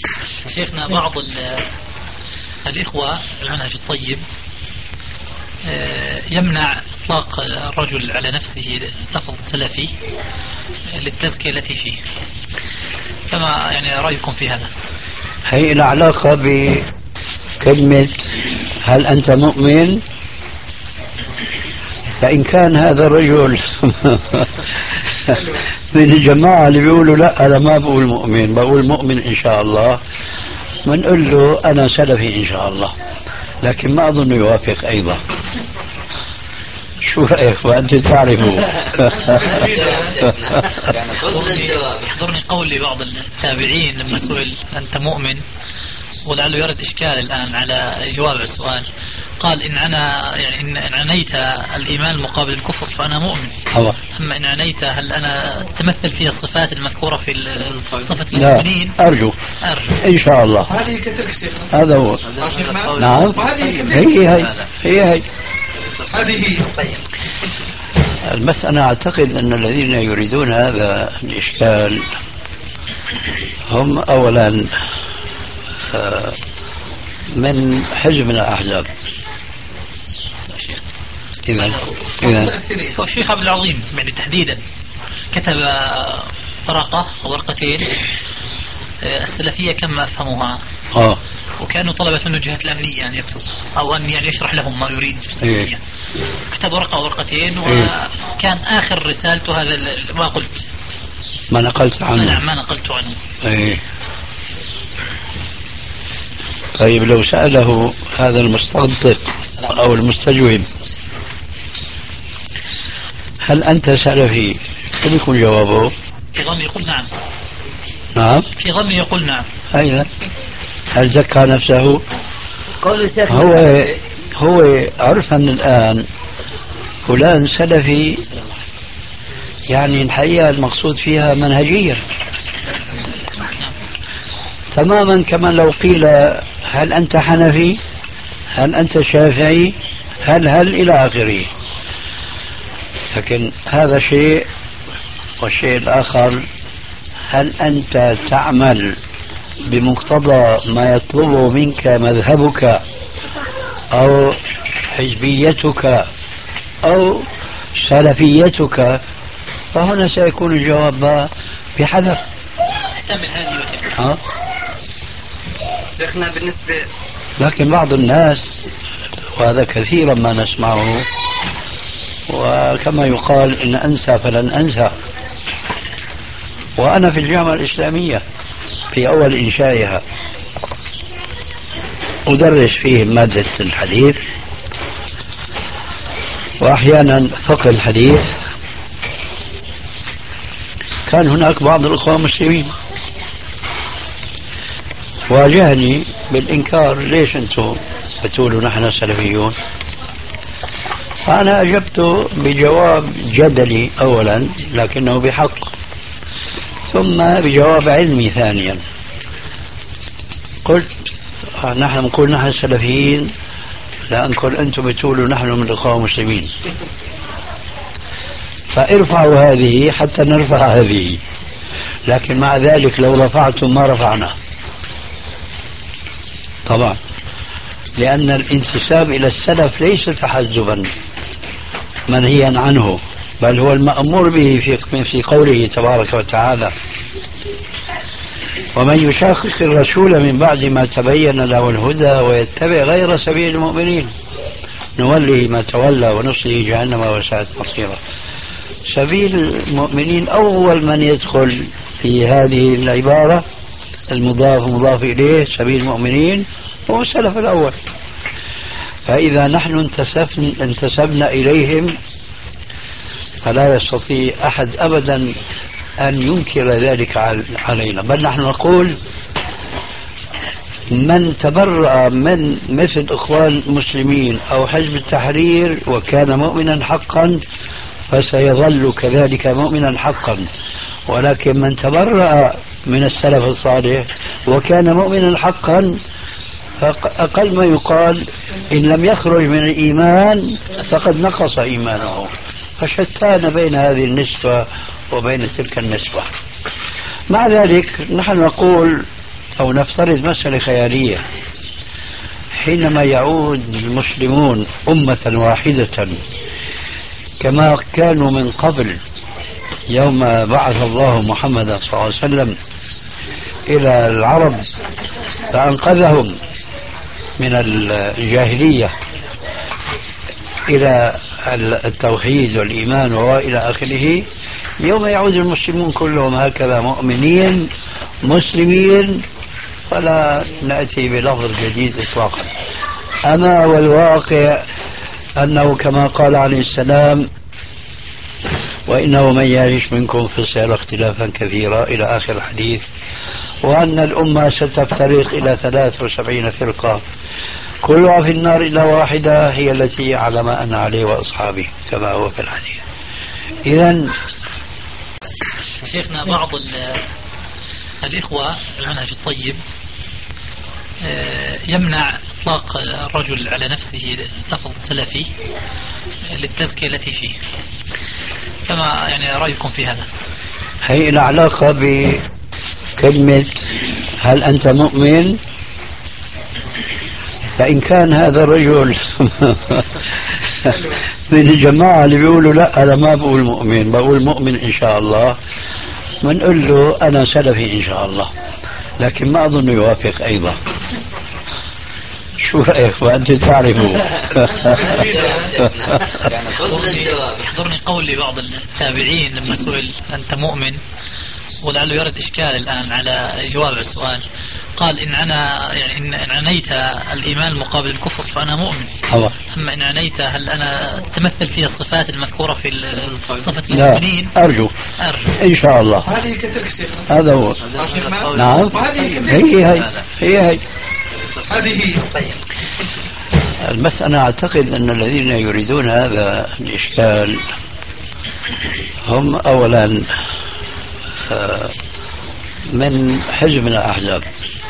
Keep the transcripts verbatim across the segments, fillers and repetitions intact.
شيخنا بعض الإخوة المنهج الطيب يمنع إطلاق الرجل على نفسه لفظ سلفي للتزكية التي فيه، فما يعني رأيكم في هذا؟ هي العلاقة بكلمة هل أنت مؤمن؟ فإن كان هذا الرجل من الجماعة اللي بيقولوا لا أنا ما بقول مؤمن، بقول مؤمن إن شاء الله، بنقول له أنا سلفي إن شاء الله، لكن ما أظن يوافق أيضا. شو رأيك وأنت تعرفوا؟ يحضرني قول لبعض التابعين لما سئل أنت مؤمن، ولعله يرد إشكال الآن على جواب السؤال، قال إن أنا يعني إن عنيت الإيمان مقابل الكفر فأنا مؤمن، أما إن عنيت هل أنا تمثل فيها الصفات المذكورة في صفة المؤمنين؟ لا أرجو أرجو إن شاء الله. هذه كترك شيخ، هذا هو. نعم هي هي هي هي هذه هي. بس أنا أعتقد أن الذين يريدون هذا الإشكال هم أولا من حزب من الأحزاب. إذا إذا هو الشيخ عبد العظيم يعني تحديدا كتب ورقة أو ورقتين السلفية كما أفهموها، آه. وكأنه طلبت منه جهة الأمنية أن يكتب أو أن يعني يشرح لهم ما يريد في السلفية. إيه. كتب ورقة أو ورقتين، وكان آخر رسالته هذا ما قلت ما نقلت عنه. نعم ما نقلت عنه. إيه. طيب لو سأله هذا المستنطق أو المستجوب هل أنت سلفي، كيف يكون جوابه؟ في ظني يقول نعم. نعم في ظني يقول نعم. أيضا هل زكى نفسه؟ هو هو عرفا الآن فلان سلفي، يعني الحقيقة المقصود فيها منهجية تماما، كما لو قيل هل أنت حنفي، هل أنت شافعي، هل هل إلى آخره. لكن هذا شيء، والشيء الآخر هل أنت تعمل بمقتضى ما يطلبه منك مذهبك أو حزبيتك أو سلفيتك، فهنا سيكون الجواب بحذر. احتمل هذه وتلك. ها؟ شيخنا بالنسبة لكن بعض الناس، وهذا كثيرا ما نسمعه، وكما يقال إن أنسى فلن أنسى، وأنا في الجامعة الإسلامية في أول إنشائها أدرس فيه مادة الحديث وأحيانا فقه الحديث. كان هناك بعض الأخوة المسلمين واجهني بالإنكار، ليش أنتم بتقولوا نحن سلفيون؟ فأنا أجبت بجواب جدلي أولا لكنه بحق، ثم بجواب علمي ثانيا. قلت نحن نقول نحن سلفيين لأنكم أنتم بتقولوا نحن من الأخوة المسلمين، فارفعوا هذه حتى نرفع هذه، لكن مع ذلك لو رفعتم ما رفعنا طبعا، لأن الانتساب إلى السلف ليس تحزبا منهيا عنه، بل هو المأمور به في في قوله تبارك وتعالى: ومن يشاقق الرسول من بعد ما تبين له الهدى ويتبع غير سبيل المؤمنين نوله ما تولى ونصله جهنم وساءت مصيرا. سبيل المؤمنين أول من يدخل في هذه العبارة المضاف مضاف إليه سبيل المؤمنين هو السلف الأول. فإذا نحن انتسبنا, انتسبنا إليهم فلا يستطيع أحد أبدا أن ينكر ذلك علينا، بل نحن نقول من تبرأ من مثل إخوان المسلمين أو حزب التحرير وكان مؤمنا حقا فسيظل كذلك مؤمنا حقا، ولكن من تبرأ من السلف الصالح وكان مؤمنا حقا فأقل ما يقال إن لم يخرج من الإيمان فقد نقص إيمانه. فشتان بين هذه النسبة وبين تلك النسبة. مع ذلك نحن نقول أو نفترض مسألة خيالية، حينما يعود المسلمون أمة واحدة كما كانوا من قبل يوم بعث الله محمدا صلى الله عليه وسلم إلى العرب فأنقذهم من الجاهلية إلى التوحيد والإيمان وإلى آخره، يوم يعود المسلمون كلهم هكذا مؤمنين مسلمين، فلا نأتي بلفظ جديد إطلاقا. أما والواقع أنه كما قال عليه السلام: وإنه من يعيش منكم فسيرى اختلافا كثيرا إلى آخر الحديث، وأن الأمة ستفترق إلى ثلاث وسبعين فرقة كلها في النار إلا واحدة هي التي على ما أنا عليه وأصحابي كما هو في الحديث. إذن شيخنا بعض الإخوة المنهج الطيب يمنع إطلاق الرجل على نفسه لفظ سلفي للتزكية التي فيه، كما يعني رأيكم في هذا؟ هي العلاقة بكلمة هل أنت مؤمن؟ فإن كان هذا الرجل من الجماعة اللي بيقولوا لا أنا ما بقول مؤمن، بقول مؤمن إن شاء الله، بنقول له أنا سلفي إن شاء الله، لكن ما أظن يوافق أيضا. شو رأيك وأنت تعرفوا؟ يحضرني قول لبعض التابعين لما سئل أنت مؤمن، ولعله يرد إشكال الآن على جواب السؤال، قال إن أنا يعني إن عنيت الإيمان مقابل الكفر فأنا مؤمن، أما إن عنيت هل أنا تمثل فيها الصفات المذكورة في صفة المؤمنين؟ أرجو أرجو إن شاء الله. هذه كترك شيخنا. هذا هو. نعم. هي هي هي هي هذه. المسألة أعتقد أن الذين يريدون هذا الإشكال هم أولا من حزب من الأحزاب.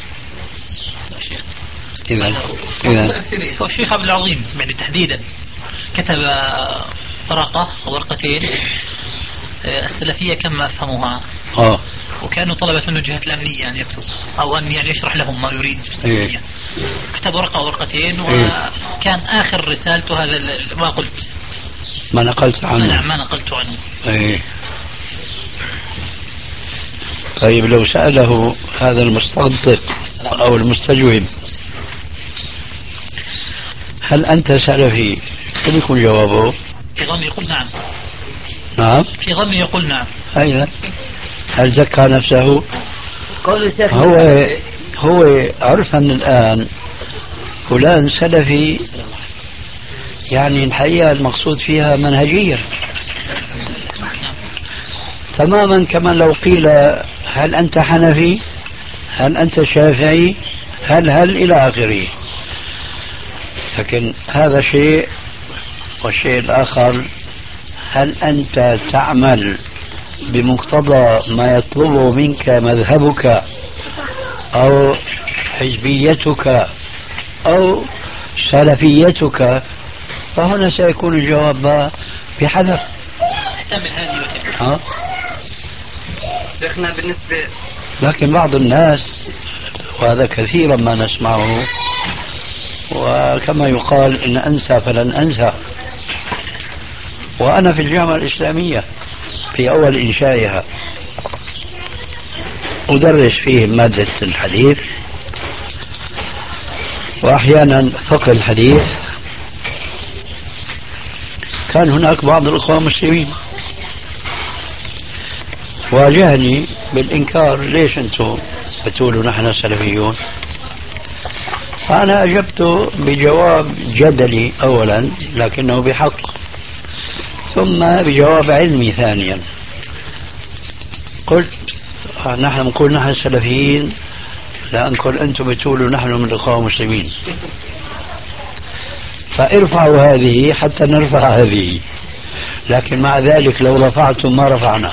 إذا إذا هو الشيخ عبد العظيم يعني تحديدا كتب ورقة أو ورقتين السلفية كما أفهموها، آه. وكانوا طلبت منه الجهات الأمنية أن يكتب أو أن يعني يشرح لهم ما يريد في السلفية. إيه. كتب ورقة أو ورقتين، وكان آخر رسالته هذا ما قلت ما نقلت عنه. نعم ما نقلت عنه. إيه. طيب لو سأله هذا المستنطق أو المستجوب هل أنت سلفي، كم يكون جوابه؟ في ظني يقول نعم. نعم في ظني يقول نعم. أيضا هل زكى نفسه؟ هو هو عرفا الآن فلان سلفي، يعني الحقيقة المقصود فيها منهجية تماما، كما لو قيل هل أنت حنفي، هل أنت شافعي، هل هل إلى آخره. لكن هذا شيء، والشيء الآخر هل أنت تعمل بمقتضى ما يطلبه منك مذهبك أو حزبيتك أو سلفيتك، فهنا سيكون الجواب بحذر. احتمل هذه وتلك. ها؟ شيخنا بالنسبة لكن بعض الناس، وهذا كثيرا ما نسمعه، وكما يقال إن أنسى فلن أنسى، وأنا في الجامعة الإسلامية في أول إنشائها أدرس فيه مادة الحديث وأحيانا فقه الحديث. كان هناك بعض الأخوة المسلمين واجهني بالإنكار، ليش أنتم بتقولوا نحن سلفيون؟ فأنا أجبت بجواب جدلي أولا لكنه بحق، ثم بجواب علمي ثانيا. قلت نحن نقول نحن سلفيين لأنكم أنتم بتقولوا نحن من الأخوة المسلمين، فارفعوا هذه حتى نرفع هذه، لكن مع ذلك لو رفعتم ما رفعنا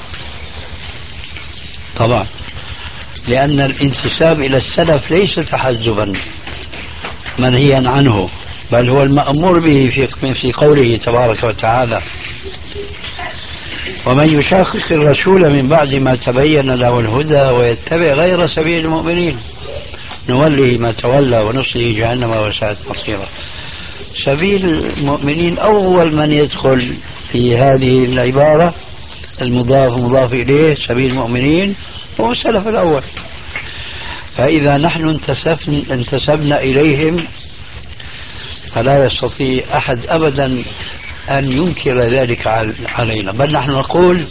طبعا، لأن الانتساب إلى السلف ليس تحزبا منهيا عنه، بل هو المأمور به في في قوله تبارك وتعالى ومن يشاقق الرسول من بعد ما تبين له الهدى ويتبع غير سبيل المؤمنين نوله ما تولى ونصله جهنم وساءت مصيرا. سبيل المؤمنين أول من يدخل في هذه العبارة المضاف مضاف إليه سبيل المؤمنين هو السلف الأول. فإذا نحن انتسبنا, انتسبنا إليهم فلا يستطيع أحد أبدا أن ينكر ذلك علينا، بل نحن نقول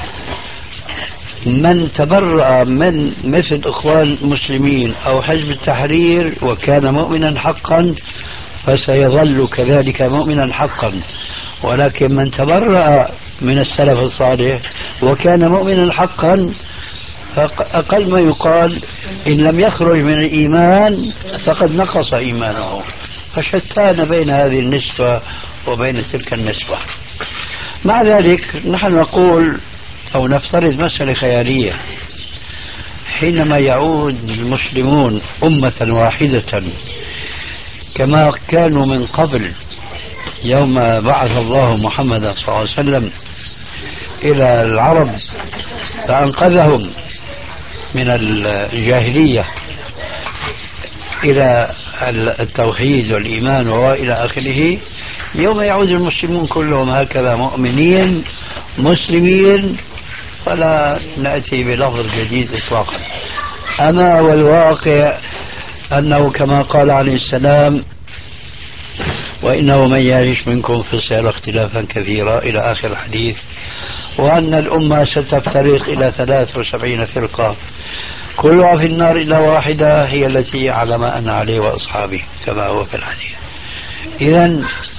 من تبرأ من مثل إخوان المسلمين أو حزب التحرير وكان مؤمنا حقا فسيظل كذلك مؤمنا حقا، ولكن من تبرأ من السلف الصالح وكان مؤمنا حقا فأقل ما يقال إن لم يخرج من الإيمان فقد نقص إيمانه. فشتان بين هذه النسبة وبين تلك النسبة. مع ذلك نحن نقول أو نفترض مسألة خيالية، حينما يعود المسلمون أمة واحدة كما كانوا من قبل يوم بعث الله محمد صلى الله عليه وسلم إلى العرب فأنقذهم من الجاهلية إلى التوحيد والإيمان وإلى آخره، يوم يعود المسلمون كلهم هكذا مؤمنين مسلمين فلا نأتي بلفظ جديد إطلاقا. أما والواقع أنه كما قال عليه السلام وإنه من يعيش منكم فسيرى اختلافا كثيرا إلى آخر الحديث، وأن الأمة ستفترق إلى ثلاث وسبعين فرقة كلها في النار إلا واحدة هي التي على ما أنا عليه وأصحابي كما هو في الحديث. إذن